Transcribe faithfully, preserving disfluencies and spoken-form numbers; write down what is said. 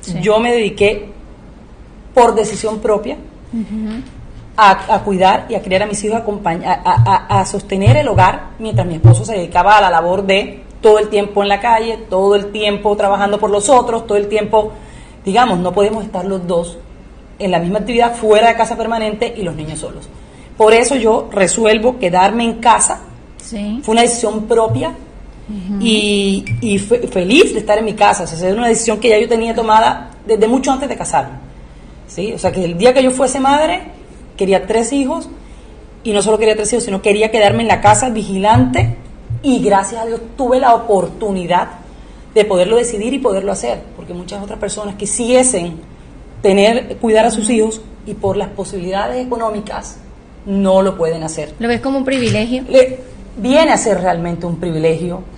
Sí. Yo me dediqué por decisión propia uh-huh. a, a cuidar y a criar a mis hijos, a, acompañar, a, a, a sostener el hogar, mientras mi esposo se dedicaba a la labor de todo el tiempo en la calle, todo el tiempo trabajando por los otros, todo el tiempo, digamos, no podemos estar los dos en la misma actividad fuera de casa permanente y los niños solos. Por eso yo resuelvo quedarme en casa. Sí. Fue una decisión propia uh-huh. y, y fe, feliz de estar en mi casa. O sea, es una decisión que ya yo tenía tomada desde mucho antes de casarme. ¿Sí? O sea, que el día que yo fuese madre, quería tres hijos, y no solo quería tres hijos, sino quería quedarme en la casa vigilante, y gracias a Dios tuve la oportunidad de poderlo decidir y poderlo hacer, porque muchas otras personas quisiesen tener, cuidar a sus hijos, y por las posibilidades económicas no lo pueden hacer. ¿Lo ves como un privilegio? Le, viene a ser realmente un privilegio,